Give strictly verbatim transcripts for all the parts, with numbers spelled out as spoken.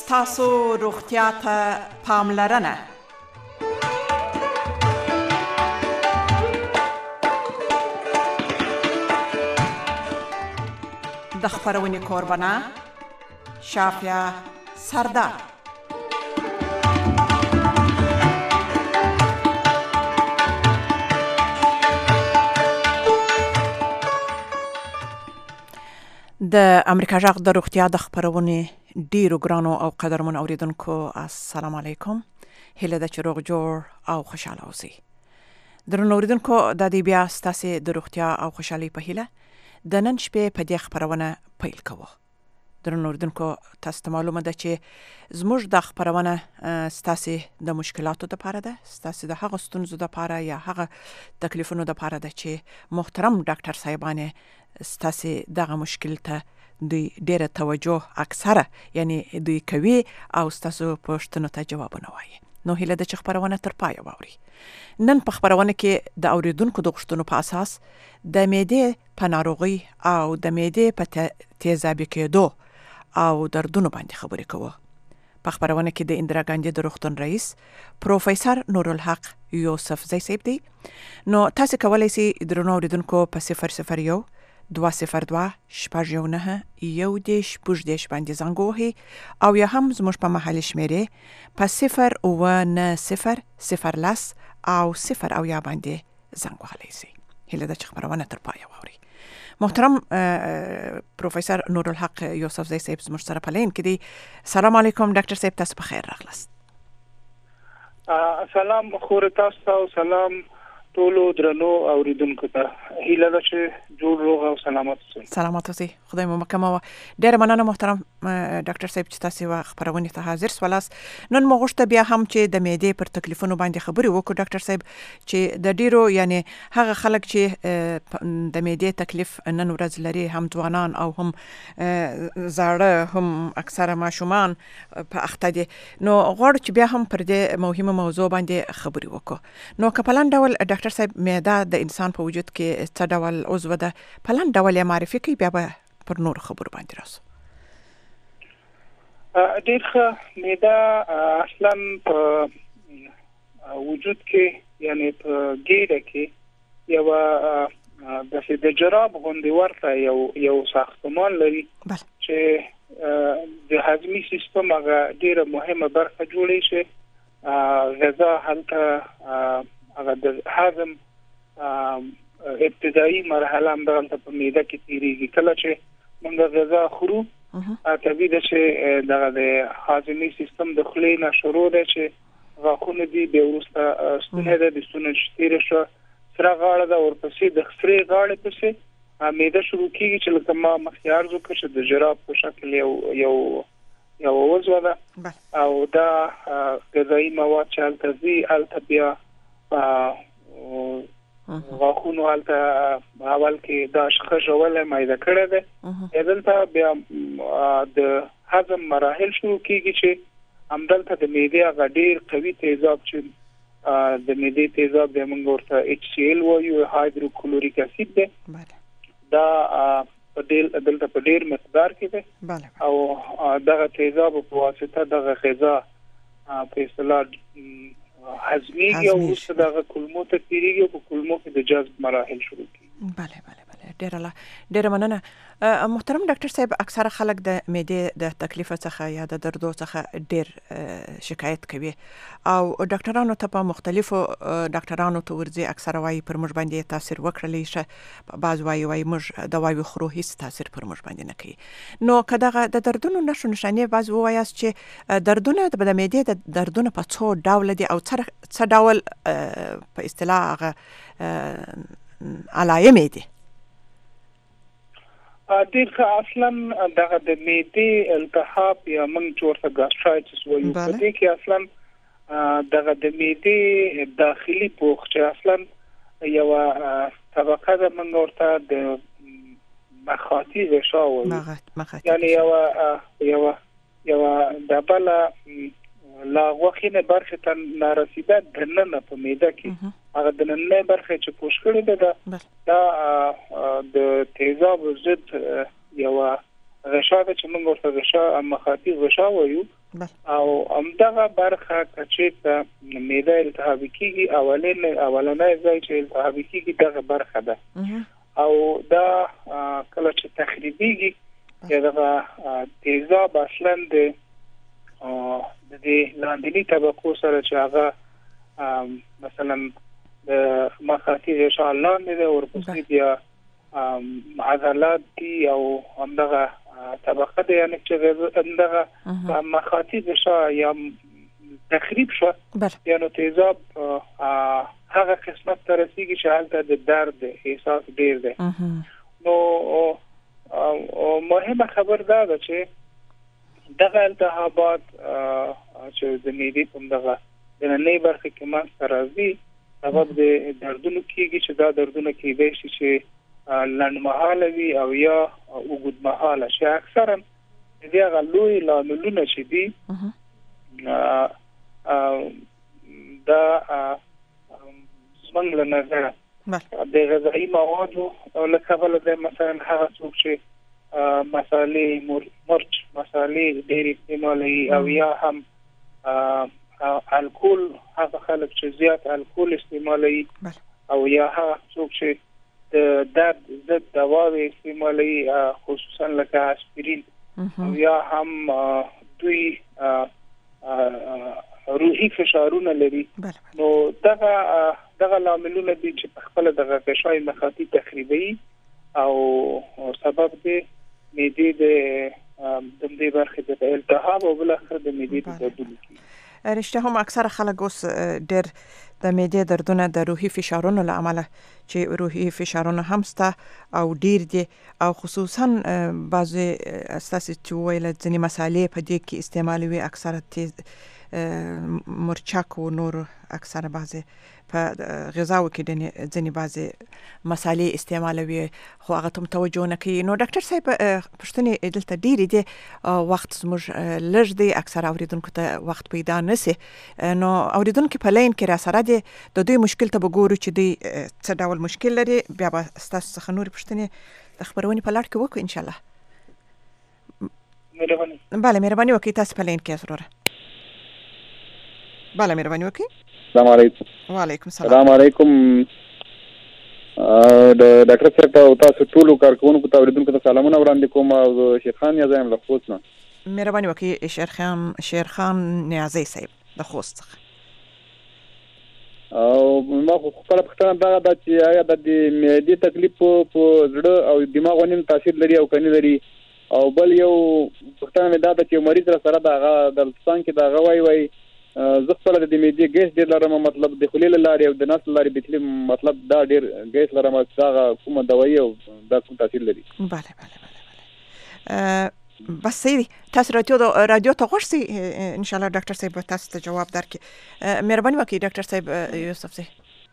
ستاسو روغتیا ته پاملرنه. د خبرونې کوربنه شافیا سردار. د امریکا جغ د روغتیا د خبرونې ډیرو ګرانو او قدرمن اوریدونکو السلام علیکم. هیله ده چې روغ جوړ او خوشاله اوسئ. درنو اوریدونکو د دې بیا ستاسو د روغتیا او خوشحالۍ په هیله د نن شپې په دې خبرونه پیل کوو. درنو اوریدونکو تاسو ته معلومه ده چې زموږ د خبرونه ستاسو د مشکلاتو د لپاره ده، ستاسو د هغه ستونزو د لپاره یا هغه تکلیفونو د لپاره ده چې محترم ډاکټر صاحبانه ستاسو دغه مشکل ته دوی ډیره توجه اکثره یعنی دوی کوي او ستاسو پوښتنو ته جوابونه وایي. نو هیله ده چې خبرونه تر پایه واوري. نن په خبرونه کې د اوریدونکو د غوښتنو په اساس د معدې په ناروغي او د معدې په تیزابي کېدو او دردونو باندې خبرې کوو. په خبرونه کې د اندرا ګاندي د روغتون رئیس پروفیسور نورالحق یوسف زی صاحب دی. نو تاسو کولای شئ درنو اوریدونکو په صفر صفر یو دوه صفر دوه شپږ یو نه یو دیش پوش دیش باندې زنګ وهئ او یا هم زموږ په محلي شمیرې په صفر اوه نه صفر صفر لس او صفر او یا باندې زنګ وهلی شئ. هیله ده چې خبرونه تر پایه واورئ. محترم پروفیسور نورالحق یوسف زی صاحب زموږ سره په لین کې دی. سلام علیکم ډاکټر صاحب، تاسو په خیر راغلاست. سلام خور تاسو او سلام ټولو درنو اوریدونکو ته. هیله ده چې جوړ روغ او سلامت اوسئ. سلامت اوسئ. خدای مو مکمه. ډیره مننه محترم ډاکټر صاحب چې تاسو خبرونه ته حاضر سوالاست. نن مو غوښته بیا هم چې د معدې پر تکلیفونو باندې خبرې وکړو ډاکټر صاحب چې د ډیرو یعنی هغه خلک چې د معدې تکلیف نن ورځ لري، هم ځوانان او هم زاړه هم اکثره ماشومان په اخته دي. نو غواړو چې بیا هم پر دې مهمه موضوع باندې خبرې وکړو. نو که په لاندې ډول ډاکټر صاحب معده د انسان په وجود کې څه ډول عضو ده، په لاندې ډول یې معرفي کوي، بیا به پر نور خبرو باندې راسو. ډېر ښه. معده اصلا په وجود کې یعنی په ګیډه کې یو داسې د جراب غوندې ورته یو یو ساختمان لري چې د هضمي سیستم هغه ډېره مهمه برخه جوړوي چې غذا هلته هغه د هضم ابتدایي مرحله هم دغلته په معده کې تیریږي. کله چې موږ غذا خورو طبیعي ده چې دغه د هاضمي سیستم د خولې نه شروع ده چې غاښونه دي، بیا وروسته ستونی ده، د ستوني تیره شوه سره غاړه ده، ورپسې د سرې غاړې پسې معده شروع کېږي چې لکه ما مخکې عرض وکړه چې د جراب په شکل یو یو یو عضو ده او دا غذایي مواد چې هلته ځي هلته بیا غاښونو هلته اول کې دا خژوله معده کړې ده، دلته بیا د هضم مراحل شروع کېږي چې همدلته د معدې هغه ډېر قوي تیزاب چې د معدې تیزاب د موږ ورته ایچ سی ال وایو، هایدروکلوریک اسید ده، دا په ډېر دلته په ډېر مقدار کې ده او دغه تیزاب په واسطه دغه غذا په اصطلاح هضميږي او وروسته دغه کولمو ته تیریږي او په کولمو کې د جذب مراحل شروع کیږي. بله بله بله ډیره ډیره مننه محترم ډاکټر صاحب. اکثره خلک د معدې د تکلیف څخه یا د دردو څخه ډیر شکایت کوي او ډاکټرانو ته په مختلفو ډاکټرانو ته ورځي، اکثره وايي پر موږ باندې تاثیر وکړلی شه، بعض وايي وايي موږ دواوی خورو هیڅ تاثیر پر موږ باندې نه کوي. نو که دغه د دردونو نښو نښانې بعض ووایاست چې دردونه د معدې د دردونه په څو ډول دي او څه ډول په اصطلاح هغه علایمې دي؟ ډېر ښه. اصلا دغه د معدې التهاب یا موږ چې ورته ګاسټرایټس وایو، په دې کې اصلا دغه د معدې داخلي پوښ چې اصلا یوه طبقه ده موږ ورته د مخاطي غشا وایو، یعنی یوه یوه یوه ډبله لا غوښینه برخه ته نارسیده دننه په معده کې هغه دننه برخه چې پوښ کړې ده دا د تیزاب ضد یو غشا چې موږ ورته غشا مخاطي غشا وایو او همدغه برخه چې ته معده التهاب کیږي اولین اولنۍ ځای چې التهاب کیږي دغه برخه ده او دا کله چې تخریبيږي دغه تیزاب اصلا د د لاندنی طبقو سره چې هغه مثلا د مخاطي غشا لاندې ده ورپسې بیا عضلات دي او همدغه طبقه ده یعنی چې همدغه مخاطي غشا یا تخریب شو یعنی تیزاب هغه قسمت ته رسیږي چې هلته د درد احساس ډیر ده نو مهمه خبر دا ده چې دغه التهابات چې د معدې په دغه د نه برخه کې ماست راځي سبب د دردونو کېږي چې دا دردونه کېدای شي چې لنډمهاله وي او یا اوږدمهاله شي اکثرا د هغه لوی لاملونه چې دي دا څنګه نظر د غذایی موادو او لکه بل د مثلا هغه څوک چې مصالې مرچ مصالې ډېر استعمالوي او یا هم الکول هغه خلک چې زیات الکول استعمالوي او یا هغه څوک چې د درد ضد دواوې استعمالوي خصوصا لکه اسپرین او یا هم دوی روحي فشارونه لري نو دغه دغه لاملونه دي چې په خپل دغه غشای مخاطي تخریبي او سبب دي معدې د د دې برخې د التهاب او بل اخر د معدې د دردونو رښتیا هم اکثر خلک اوس ډېر د معدې دردونه د روحي فشارونو له امله چې روحي فشارونه هم سته او ډېر دي او خصوصا بعضې ستاسې چې وویل ځینې مسالې په دې کې استعمالوي اکثره تیز مرچک و نور اکثر بعضې په غذاو کې ځینې بعضې مسالې استعمالوي خو هغه ته توجه نه کوي نو ډاکټر صاحب پوښتنې دلته ډېرې دي وخت زموږ لږ دی اکثر اورېدونکو ته وخت پیدا نه سي نو اورېدونکي په لاین کې راسره دي د دوی مشکل ته به ګورو چې دوی څه ډول مشکل لري بیا به ستاسو څخه نورې پوښتنې د خپرونې په لړ کې وکړو انشاءالله مهرباني بله مهرباني وکړئ تاسو په لاین کې ضروره بله مهرباني وکړئ السلام علیکم وعلیکم السلام السلام علیکم د ډاکټر صاحب او تاسو ټول کارکونکو ته اوریدونکو ته سلامونه وړاندې کوم او شیر خان نیازی هم له خوست نه مهرباني وکړئ شیر خان شیر خان نیازی صاحب د خوست څخه او ما خپل پښتنه دا د چې آیا د معدې تکلیف په زړه او دماغ باندې تاثیر لري او کني لري او بل یو پښتنه دا د چې مریض سره د د څنګه کې دا غوي وي زه خپل د معدې ګیس ډیر لرم مطلب د خلیل لاري او د نس لاري بتلی مطلب دا ډیر ګیس لرم دا کومه دوايي او دا کوم تاثیر لري bale bale bale بس سيدي تاسو رادیو رادیو ته غوښتي ان شاء الله ډاکټر صاحب تاسو ته جواب درکړي مهرباني وکړئ ډاکټر صاحب یوسف صاحب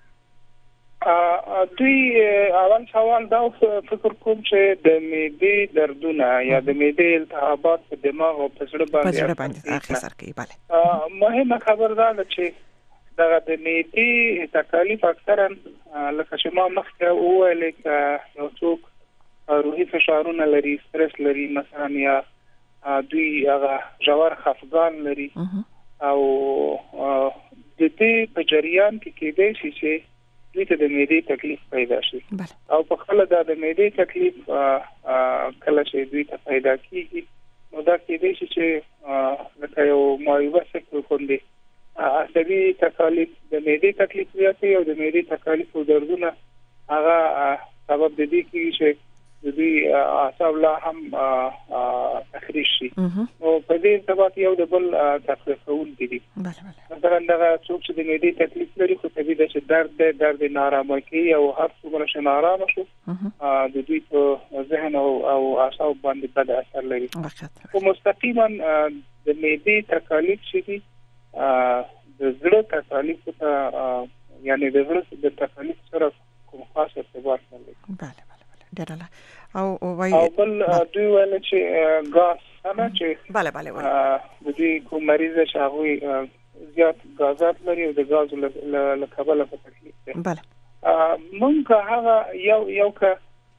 دوی اول سوال دا فکر کوم چې د معدې دردونه یا د معدې التهابات په دماغ او په زړه باندې اثر کوي bale مهمه خبر دا ده چې دغه د معدې تکالیف اکثرا لکه چې ما مخکې وویل یو څوک روحي فشارونه لري سترس لري مثلا یا دوی هغه ژور خفګان لري او د دې په جریان کې کېدای شي چې دوی ته د معدې تکلیف پیدا شي او په خپل دا د معدې تکلیف کله چې دوی ته پیدا کیږي نو دا کېدای شي چې لکه یو معیوبه شکل باندې عصبي تکالیف د معدې تکلیف زیاتوي او د معدې تکالیف او دردونه هغه سبب د دې کېږي چې د دې اعصاب لا هم تخریش شي او په دې سبب یو د بل تکلیفون دي bale bale مثلا دا څوک چې د معدې تکلیف لري خو طبيعي ده چې درد درد نارامه کوي او هر څومره چې نارامه شو د دوی په ذهن او او اعصاب باندې بد اثر لري او مستقیما د معدې تکلیف شي د زړه تکلیف ته یعنی د زړه د تکلیف سره کوم خاص ارتباط لري bale ډېرله او وای او بل دوی ویل چې غاز نه چې bale bale وای د دې کوم مریض چې هغه زیات غازات لري او د غاز له کبله په تکلیف ده bale مونږ هغه یو یو ک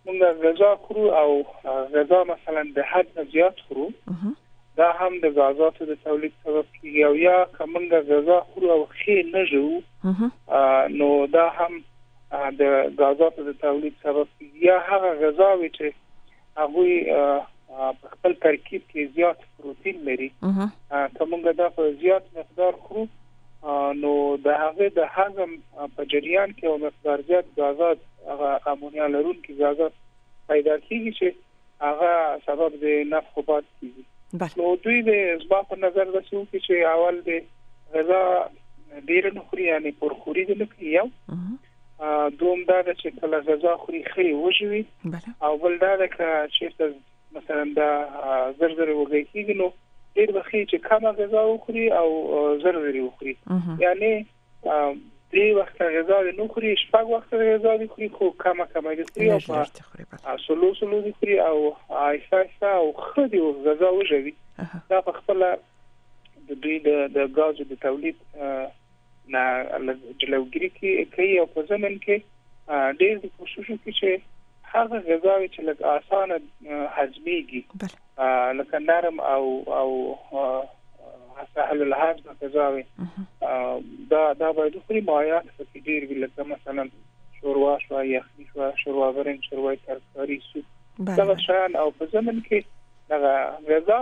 موږ غذا خورو او غذا مثلا د حد نه زیات خورو دا هم د غازاتو د تولید سبب کیږي او یا کومه غذا خورو او خې نه جو نو دا هم د غازاتو د تولید سبب کیږي یا هغه غذاوي چې هغه په خپل ترکیب کې زیات پروتین لري کومه دا په زیات مقدار خورو نو د هغه د هضم په جریان کې او مقدار زیات غازات هغه امونیا لرونکي غازات پیدا کیږي چې هغه سبب د نفخوبات کیږي نو دوی د اسباب په نظر رسو چې اول د غذا ډیر نه خوري یعنی پرخوري د لکه یو دوم دا چې کله غذا خوري خې وژوي او بل دا چې مثلا دا زر زر وږي کیږي نو ډیر وخت چې کم غذا وخوري او زر زر وخوري یعنی دې وخت غذا نه خوري شپږ وخت غذا خوري خو کم کم خوري او سلو سلو خوري او آیسا او خدي غذا وژوي دا په خپل د دوی د غازو د تولید نه جلوګری کې کوي او په ځمن کې ډېر د کوشش کوي چې هغه غذا چې لږ آسانه هضميږي لکه نرم او او سهل الهضم غذاوي دا دا باید خوري مایات په ډېر ویل لکه مثلا شوروا شو یخني شو شوروا برنج شوروا ترکاری سوپ دا شان او په ځمن کې دا غذا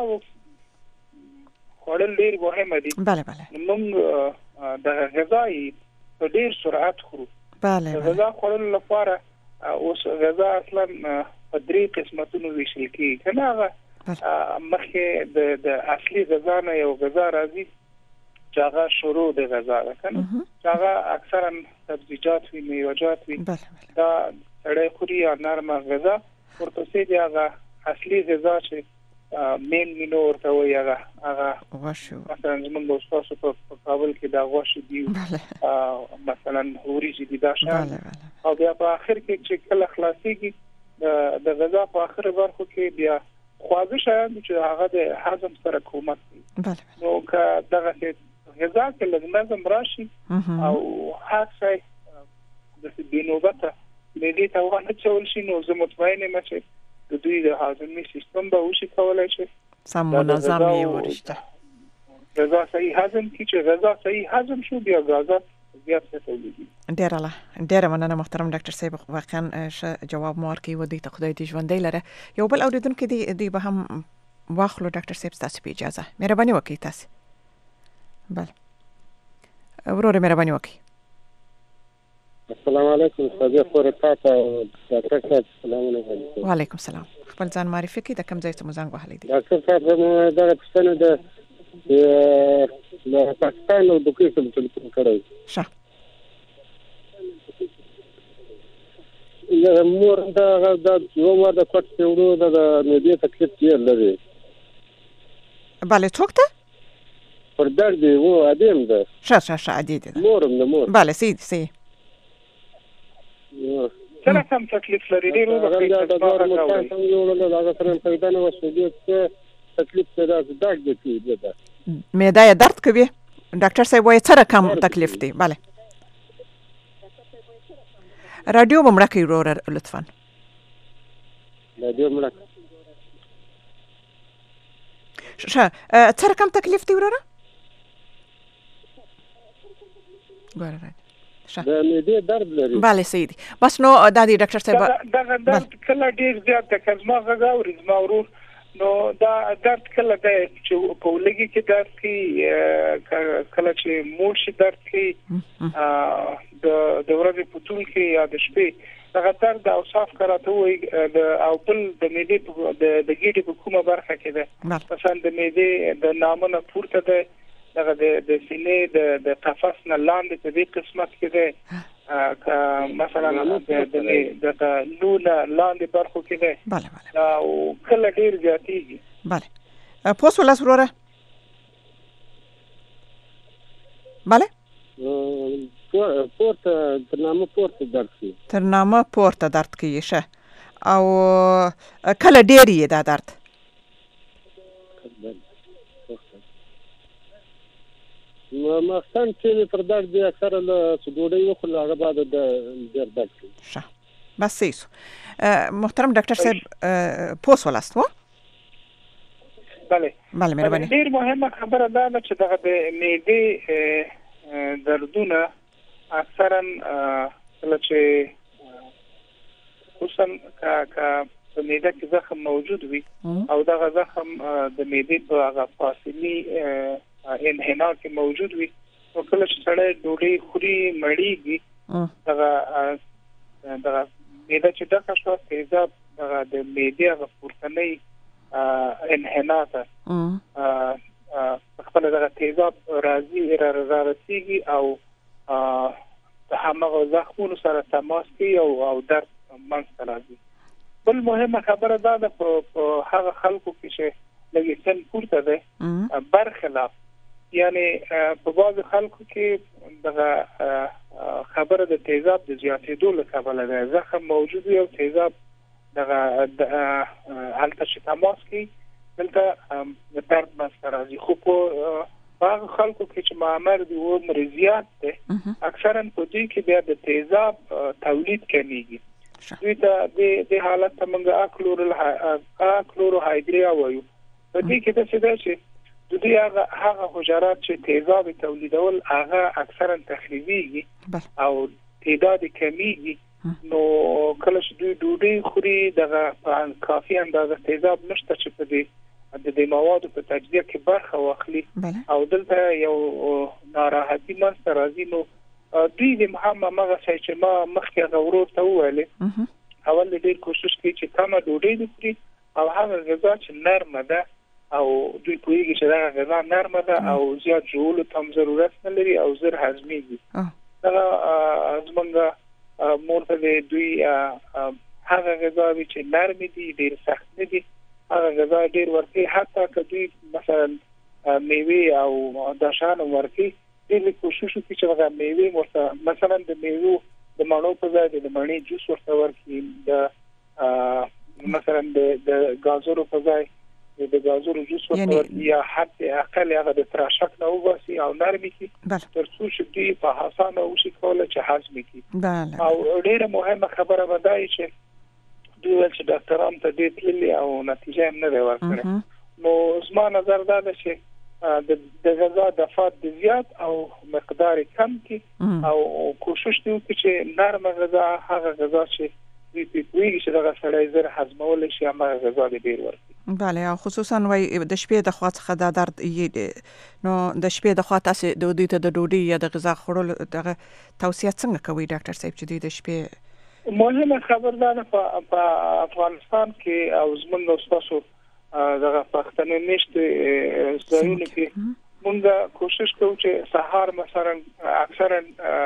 خورل ډېر مهمه دي بله بله موږ د غذای په ډېر سرعت خورو بله غذا خورل لپاره اوس غذا اصلا په درې قسمتونو ویشل کیږي کنه هغه مخکې د د اصلي غذا نه یو غذا راځي چې هغه شروع د غذا ده کنه چې هغه اکثرا سبزیجات وي میوه‌جات وي دا سړی خوري یا نرمه غذا ورپسې دی هغه اصلي غذا چې مین مینو ورته وایي هغه هغه غوښه مثلا زموږ استاد په کابل کې دا غوښه دی مثلا وریجې دي دا شان او بیا په اخر کې چې کله خلاصيږي د غذا په اخر برخه کې بیا خواږه شیان چې هغه د هضم سره کومک کوي بله نو که دغه غذا کې لږ نظم راشي او هر څه د بینوبته مېدی ته ونه چول شي نو زه مطمئن یم چې د دوی د هاضمي سیستم به وشي کولای شي سم منظم وي ورشته غذا صحیح هضم کی چې غذا صحیح هضم شو بیا غذا زیات څه تولیدي ډیر الله ډیر مننه محترم ډاکټر صاحب واقعا ش جواب مو ورکړی و دې ته خدای دې ژوندۍ لره یو بل اوریدونکو دی دی به هم واخلو ډاکټر صاحب تاسو په اجازه مهرباني وکړئ تاسو بله ورور مهرباني وکړئ السلام علیکم استاد فورتا ته ډاکټر صاحب السلام علیکم وعلیکم السلام خپل ځان معرفي کړئ د کوم ځای څخه مزنګ وهلی دی ډاکټر صاحب زموږ د پښتنو د د پاکستان او د کوم څه ټلیفون کړی ښه یا مور دا د یو مور د کوټ پیوړو د مېدی تکلیف یې لري بله څوک ته پر درد دی و ادم ده ښه ښه ښه عادي ده مورم د مور بله سي سي څنګه کوم تکلیف لري ډیر وخت دا د نور مکان څنګه یو له هغه سره پیدا نه وسوي چې تکلیف پیدا داګ دی دا معده درد کوي ډاکټر صاحب وایي څه رقم تکلیف دی بله رادیو بمړه کوي ورور لطفا رادیو مړه ښه څه رقم تکلیف دی وروره ګوره د معدې درد لري بله صحیح دی بس نو دا دی ډاکټر صاحب دا درد کله ډیر زیات د کزما غږ اوري زما ورور نو دا درد کله د چې په لګي کې درد کې کله چې مور شي درد کې د د ورځې په ټول کې یا د شپې هغه درد او صاف کراته وي د او بل د معدې د د ګیډې په کومه برخه کې ده مثلا د معدې د نامونه پورته ده دغه د سینې د د قفص نه لاندې په دې قسمت کې ده مثلا د د لونه لاندې برخو کې ده بله بله او کله ډیر زیاتېږي بله پوس ولا وروره بله پورته تر نامه پورته درد کوي تر نامه پورته درد کوي ښه او کله ډیر یې دا درد مخصن چې پر درد دی اکثر له څه ډوډۍ وخورل هغه بعد د ډېر درد کوي ښه بس سیسو محترم ډاکټر صاحب پوس ولاست و بله بله مهرباني ډیر مهمه خبره ده چې دغه د معدې دردونه اکثرا کله چې خصوصا که په معده کې زخم موجود وي او دغه زخم د معدې په هغه فاصلي انحناء کې موجود وي او کله چې سړی ډوډۍ خوري مړیږي دغه دغه معده چې دغه شو تیزاب دغه د معدې هغه پورتنۍ انحناء ته خپل دغه تیزاب راځي رارسیږي او هغه زخمونو سره تماس کوي او او درد منځ ته راځي. بل مهمه خبره دا ده په هغه خلکو کې چې لږ سن پورته ده برخلاف یعنی په بعض خلکو کې دغه خبره د تیزاب د زیاتېدو له کبله ده زخم موجود وي او تیزاب دغه هلته چې تماس کوي دلته درد منځ ته راځي. خو په هغه خلکو کې چې معمر دي او مریضیات ده اکثرا په دې کې بیا د تیزاب تولید کمیږي. دوی ته د حالت ته موږ اکلوروهایدریا وایو. په دې کې د څه ده چې د دې هغه هغه حجرات چې تیزاب تولیدول هغه اکثرا تخریبیږي او تعداد کمیږي. نو کله چې دوی ډوډۍ خوري دغه کافي اندازه تیزاب نشته چې په دې د دې موادو په تجزیه کې برخه واخلي او دلته یو ناراحتي منځته راځي. نو دوی د محمد مغه چې ما مخکې غوړو ته وویلې اول دې کوشش کوي چې کمه ډوډۍ وخوري او هغه غذا چې نرمه ده او دوی کوي چې دا غذا نرمه ده او زیات جوړولو ته ضرورت نه لري او زر هضميږي. دا زمونږ مورته دوی هغه غذا چې نرمه دي ډیر سخت نه دي هغه غذا ډیر ورته حتی کدی مثلا میوه او داشان ورته دې کوشش وکړي چې هغه میوه ورته مثلا د میوه د مڼو په ځای د مڼې جوس ورته ورکړي د مثلا د د گازورو په ځای د گازورو جوس ورته ورکړي یا حتی اقل هغه د تراشک نه وباسي او نرمي کړي تر څو چې دې په اسانه وشي کولای چې هضم کړي. او ډیره مهمه خبره ده چې دوی ول چې ډاکټران ته دې تللی او نتیجه هم نه ورکړي. نو زما نظر دا ده چې د غذا د فات زیات او مقدار کم کی او کوشش دی چې نرمه غذا هغه غذا چې دوی پیږي چې دغه سړی زر هضمول شي هغه غذا ډیر ورکړي. بله او خصوصا وای د شپې د خوا څخه د درد نو د شپې د خوا تاسو د دوی ته د ډوډۍ یا د غذا خورل دغه توصیه څنګه کوي ډاکټر صاحب چې د شپې مهمه خبر ده په افغانستان کې او زموږ استادو دغه پښتنې نشته ځایونه کې موږ کوشش کوو چې سهار مثلا اکثرا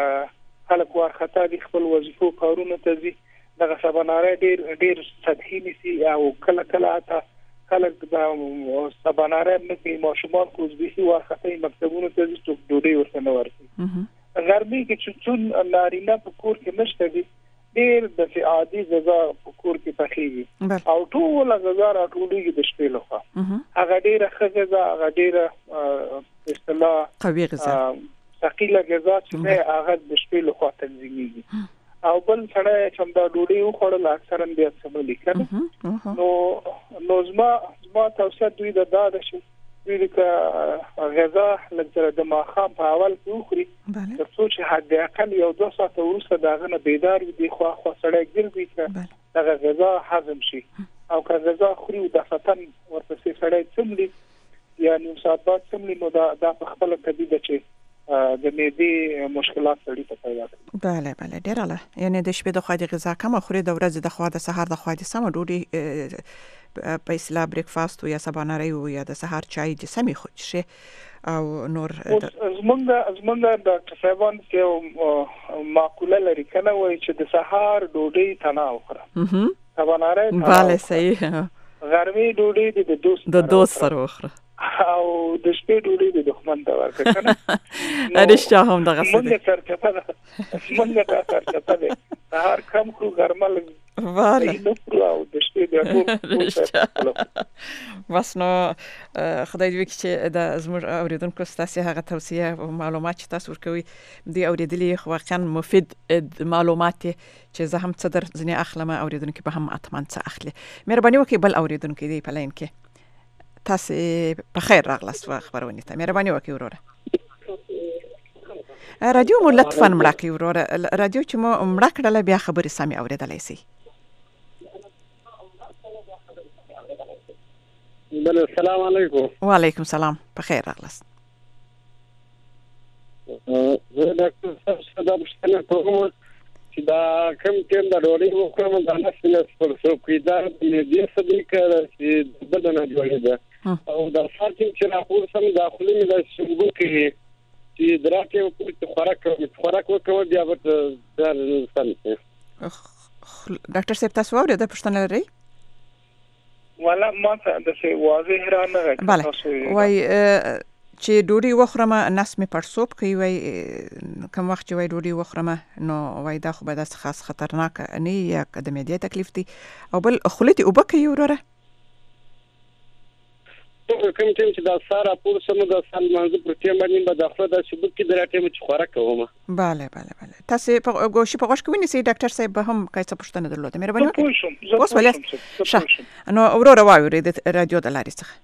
خلک ورخته د خپل وظیفو کارونه ته ځي دغه سباناره ډیر ډیر سطحي نسی او کله کله تا خلک د سباناره مې ماشومان کوزبيسي ورخته مکتبونو ته ځي چې ډوډۍ ورته نه ورکړي. غرمې کې چې څون نارینه په کور کې نشته دي ډیر د عادي غذا په کور کې پخېږي او ټول غذا راټولېږي د شپې لخوا هغه ډیره ښه غذا هغه ډیره اصطلاح قوي غذا ثقيله غذا چې هغه د شپې لخوا تنظیمېږي او بل سره چې دا ډوډۍ وخوړل اکثرا بیا څه لیکنه نو نو زما زما توصیه دوی د دا د شي دوی د غذا لږه د ماخام په اول کې وخوري تر څو چې حد اقل یو دوه ساعته وروسته داغه نه بیدار وي خو خو سړی ګرځي چې دغه غذا هضم شي او که غذا خوري د فتن ورپسې سړی څملي یعنی ساعت بعد څملي نو دا د خپل طبيعت چې د معدې مشکلات لري په پیدا کوي. بله بله ډیر اله یعنی د شپې د خوا د غذا کم خوري د ورځې د خوا د سحر د خوا د سم ډوډۍ په اصطلاح بریکفاست یا سباناری یا د سحر چای د سمي خو شي او نور زمونږ زمونږ د صاحبان کې معقوله لري کنه وای چې د سحر ډوډۍ تناو خره سباناری bale صحیح غرمې ډوډۍ د دوست د دوست سره وخره او د شپې ډوډۍ د دښمن ته ورکړه کنه ارشته هم دغه څه مونږ ترکته مونږ ترکته ده هر کم کو غرمه vale نو او د شپې وروسته بیا ټول بس نو خدای دې وکړي چې د زموږ اوریدونکو ستاسو هغه توصیه او معلومات چې تاسو ورکوي دی اوریدلې واقعا مفید معلومات چې زه هم څه در ځنې اخلم اوریدونکو به هم اتمن څه اخلي. مهرباني وکړئ بل اوریدونکو دی په لاین کې تاسو په خیر راغلاست خبرونه ته. مهرباني وکړئ وروره. رادیو مو لطفاً مړه کړئ وروره. رادیو چې مو مړه کړله بیا خبرې سمې اورېدلی سي. بله السلام علیکم. وعلیکم سلام. په خیر راغلاست. زه ډاکټر صاحب څخه دا پوښتنه کوم چې دا کوم ټیم د ډوډۍ وکړم دا نه سپینس پر څوکۍ دا دې صدیقه چې بدنه جوړېده او دا ساتم چې راپور سم داخلي مې د شنګو کې چې دراکه په خوراک خوراک وکړو بیا به دا سم ډاکټر صاحب تاسو اورئ د پښتنه لري ولا ما ته د څه واضح را نه راځي وای چې ډوډۍ وخورم نس مې پړسوب کوي وای کوم وخت چې وای ډوډۍ وخورم نو وای دا خو به داس خاص خطرناک نه یا د معدې تکلیف دي او بل خولتي او بکې وروره کوم ټیم چې دا سارا پور سم د سال منځ پر ټیم باندې به داخله د شبک کې درته چې خوراک کوم. bale bale bale تاسو په ګوشي په غوښ کې ونیسئ ډاکټر صاحب به هم کایڅه پوښتنه درلوده. مهرباني وکړئ. اوس ولې نو وروره واورئ د رادیو د لارې څخه.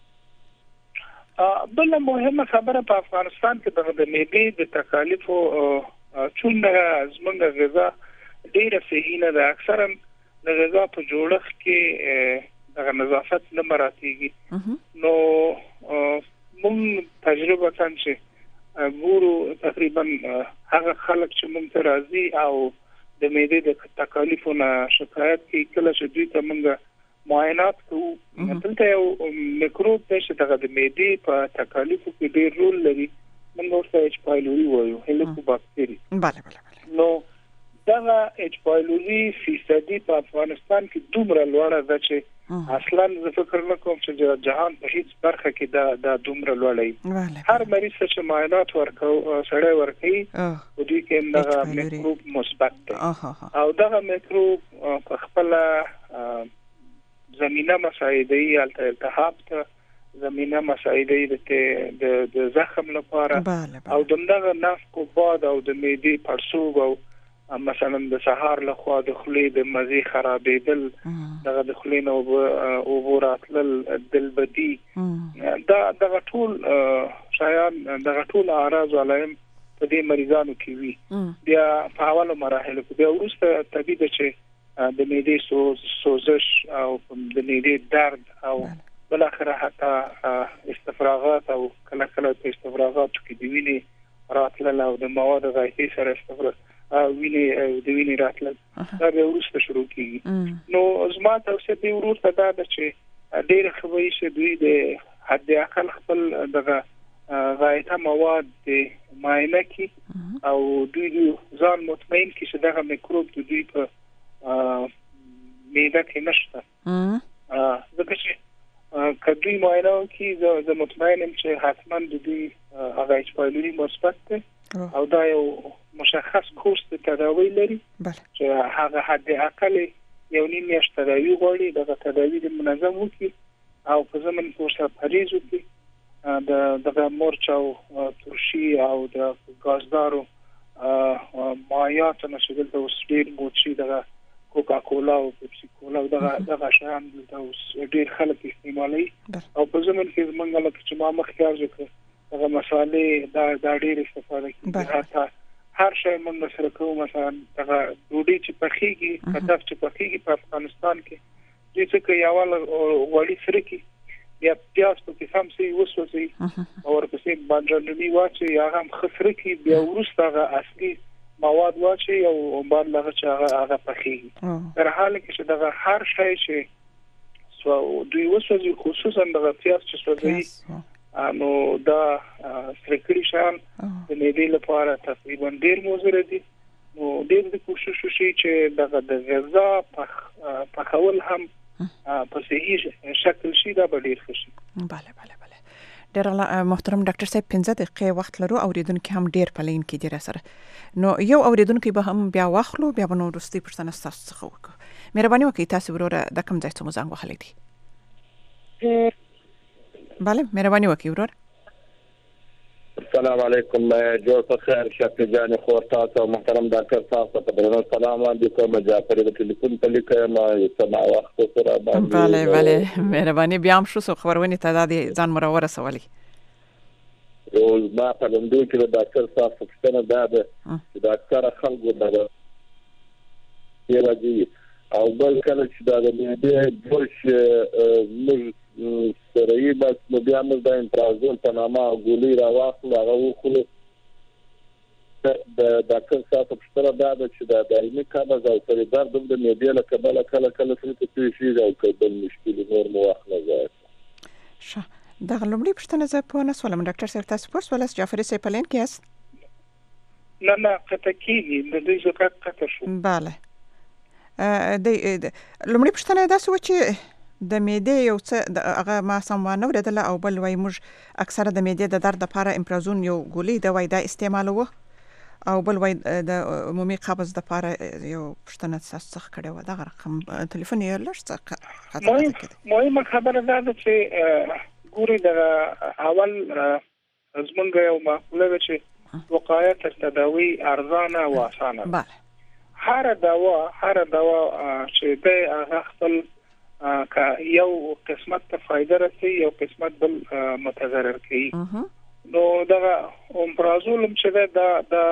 بل مهمه خبره په افغانستان کې د معدې د تکالیفو څومره زمونږ غذا ډیره صحیح نه ده. اکثرا د غذا په جوړښت کې دغه نظافت نه مراتیږي نو موږ تجربه څنګه ګورو تقریبا هغه خلک چې موږ ته راځي او د معدې د تکالیفو نه شکایت کوي کله چې دوی ته موږ معاینات کوو دلته یو میکروب دی چې دغه د معدې په تکالیفو کې ډېر رول لري موږ ورته ایچ پایلوري وایو هیلیکوباکتری. bale bale نو دغه ایچ پایلوري فیصدي په افغانستان کې دومره لوړه ده چې اصلا زه فکر نه کوم چې جهان په هیڅ برخه کې دا د دومره لوړی. هر مریض چې معاینات ورکو سړی ورکوي او دوی کې دغه میکروب مثبت دی او دغه میکروب په خپل زمينه مساعدي التهاب ته زمينه مساعدي د د زخم لپاره او دغه نفق بعد او د معدې پړسوب او مثلا د سهار له خوا د خولې د مزي خرابېدل دغه د خولې نو او وراتل دلبدي دا دغه ټول شایان دغه ټول اعراض علایم په دې مریضانو کې وي. بیا په اولو مراحلو کې بیا وروسته طبيعي چې د معدې سوزش او د معدې درد او بل اخر حتی استفراغات او کله کله په استفراغات کې د وینې راتلل او د مواد غذایی سره استفراغ ویني د ویني راتل دا به ورسته شروع کیږي. نو زما توصیه دی ورته دا ده چې ډېر خبرې چې دوی د حد اقل خپل دغه غایته مواد د معاینه کی او دوی ځان مطمئن کی چې دغه میکروب د دوی په معده کې نشته. ځکه چې کدی معاینه کی زه مطمئن یم چې حتما د دوی هغه ایچ پایلوري مثبت ده او دا یو مشخص کورس د تداوی لري چې هغه حد اقل یو نیم میاشت تداوی غواړي دغه تداوی د منظم وکړي او په زمن پورسه پریز وکړي د دغه مرچ او ترشي او د غازدارو مایعات نشدل د وسډیر موچي دغه کوکا کولا او پیپسي کولا دغه دغه شیان د ډیر خلک استعمالي او په زمن کې موږ له چې ما مخکې ځکه دغه مصالې دا د ډیر استفاده کوي. هر شی موږ سره کوو مثلا دغه ډوډۍ چې پخېږي کتاب چې پخېږي په افغانستان کې د څه کې یوال وړي سره کې یا پیاز په کې سم سي وسوسي او ورپسې باندې واچي هغه خسره کې بیا ورسته هغه اصلي مواد واچي او بعد لغه چې هغه هغه پخېږي. در حال کې چې دغه هر شی چې سو دوی وسوسي خصوصا دغه پیاز چې سوځي نو دا سرکړی شان د معدې لپاره تقریبا ډیر مضر دي. نو ډیر د کوشش وشي چې دغه د غذا په خول هم په صحیح شکل شي دا ډیر ښه شي. bale bale bale ډیر محترم ډاکټر صاحب پنځه دقیقې وخت لرو اوریدونکو هم ډیر پلین کې دي سره نو یو اوریدونکو به هم بیا واخلو بیا به نو رستي پرسنه تاسو څخه وکړو. مهرباني وکړئ تاسو وروره د کوم ځای څخه زنګ وهلی دی؟ بله مهرباني وکړئ وروره. السلام علیکم، جوړ په خیر شفیع جان خور تاسو محترم ډاکټر صاحب ته درنو سلام علیکم. جعفر د ټلیفون په لیکه ما سما وخت سره باندې بله بله مهرباني بیا هم شو خبرونه تعداد ځان مرور سوالي او ما په لندو کې د ډاکټر صاحب څخه دا ده چې د اکثره خلکو دغه یلاجی او بل کله چې دا د دې جوش موږ سره بس نو بیا موږ د امپرازول په نامه ګولۍ راواخلو هغه وخورو. د ډاکټر صاحب څخه دا ده چې د دایمي قبض او سر درد د معدې له کبله کله کله څه پیښیږي او کله مشکل نور مو واخله ځای. ښه دغه لومړی پوښتنه زه پوه نه شولم ډاکټر صاحب تاسو پوه شولاست جعفر صاحب په لین کې یاست؟ نه نه قطع کېږي د دوی زکات قطع شو. بله د لومړی پوښتنه داسې وه چې د معدې یو څه هغه ما سم وانه اورېدله او بل وایي موږ اکثره د معدې د درد دپاره امپرازون یو ګولۍ ده وایي دا استعمالوه او بل وایي د عمومي قبض دپاره یو پوښتنه ستاسو څخه کړې وه دغه رقم تلیفون یې لږ څه مهمه خبره دا ده چې ګوري دغه اول زمونږ یو مقوله ده چې وقایه تر تداوی ارزانه او اسانه. بله هر دوا هر دوا چې دی هغه خپل که یو قسمت ته فایده رسي یو قسمت بل متضرر کوي. نو دغه امپرازول چې دا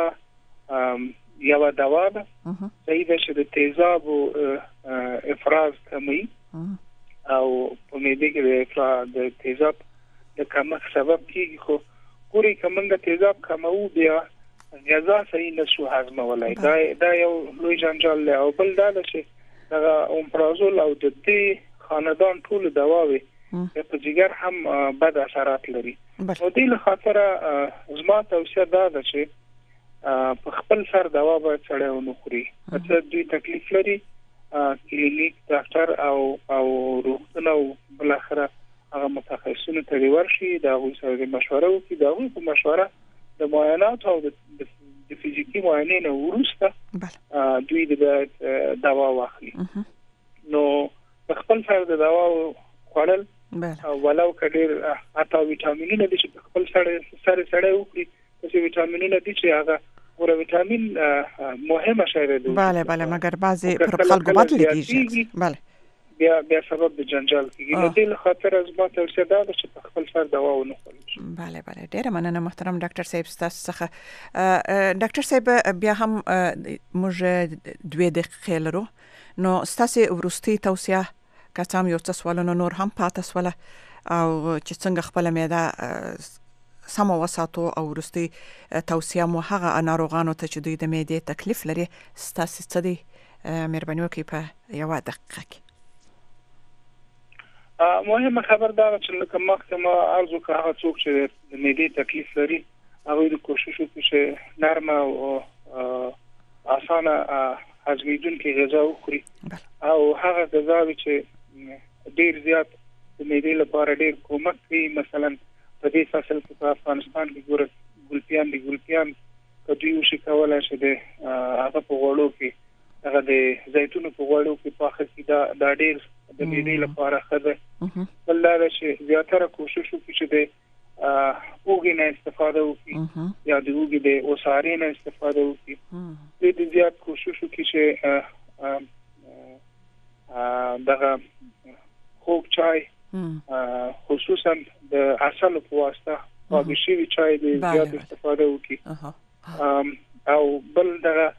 د یو دوا ده صحیح ده چې د تیزاب او افراز کمی او په معده کې د افراز د تیزاب د کمښت سبب کیږي. خو ګوري کومه د تیزاب کمو بیا غذا صحیح نشو هضمولای دا دا یو لوی جنجال دی. او بل دا چې دغه امپرازول او د دې خاندان ټول دواوي په جګر هم بد اثرات لري. نو دې له خاطر زما توصیه دا ده چې په خپل سر دوا باید سړی ونه خوري. چې دوی تکلیف لري کلینیک ډاکټر او او روغتون او بل اخره هغه متخصصینو ته ورشي دا غوښتل سره مشوره وکړي. دا غوښتل په مشوره د معاینات او د فزیکی معاینې نه وروسته دوی د دوا واخلي. نو خپل سره د دوا خوړل ولو کډیر اته ویټامینونه دي چې خپل سره سره سره وکړي چې ویټامینونه دي چې هغه ور ویټامین مهمه شی دی. بله بله مګر بعضی پر خلکو بدل کیږي. بله بیا بیا سبب د جنجال کیږي. نو دې له خاطر از ما توصیه ده چې په خپل سر دوا ونه خورئ. بله بله ډیره مننه محترم ډاکټر صاحب ستاسو څخه. ډاکټر صاحب بیا هم موږ دوه دقیقې لرو نو ستاسو ورستي توصیه که څه هم یو څه سوالونه نور هم پاتې سوله او چې څنګه خپل معده سمه وساتو او ورستي توصیه مو هغه ناروغانو ته چې دوی د معدې تکلیف لري ستاسو څه دي؟ مهرباني وکړئ په یوه دقیقه کې. مهمه خبر دا چې لکه مخکې ما عرض وکړ هغه څوک چې د معدې تکلیف لري هغوی د کوشش وکړي چې نرمه او اسانه هضمېدونکې غذا وخوري او هغه غذاوې چې ډېر زیات د معدې لپاره ډېر کومک کوي. مثلا په دې فصل کې په افغانستان کې ګوره ګلپیان دي ګلپیان که دوی وشي کولی چې د هغه په غوړو کې هغه د زیتونو په غوړو کې پاخه کړي دا دا ډېر د معدې لپاره ښه ده. بل دا ده چې زیاتره کوشش وکړي چې د اوږې نه استفاده وکړي یا د اوږې د اوسارې نه استفاده وکړي. د زیات کوشش وکړي چې دغه خوږ چای خصوصا د عسل په واسطه پاکې شوي چای د زیات استفاده وکړي. او بل دغه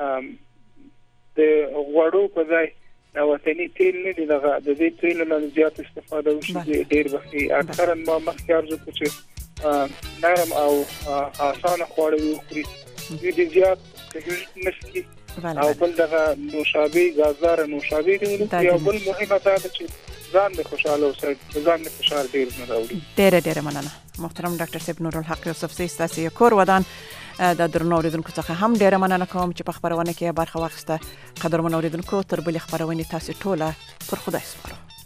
د غوړو په ځای دا وطني تیل نه دي دغه د دې تیل نه زیات استفاده وشي ډېر وختي اکثرا ما مخکې ارزو چې نرم او اسانه خواړه وخوري دې زیات تهیج نشي. او بل دغه نوشابه غازدار نوشابه دی یو بل مهمه ده چې ځان د خوشاله اوسه ځان د خوشاله ډېر نه راوړي. ډېر ډېر مننه محترم ډاکټر صاحب نورالحق یوسف زی ستاسو کور ودان د درنو اوریدونکو څخه هم ډیره مننه کوم چې په خبرونه کې برخه واخیسته. قدرمن اوریدونکو تر بلې خبرونه تاسو ټوله پر خدای سپارو.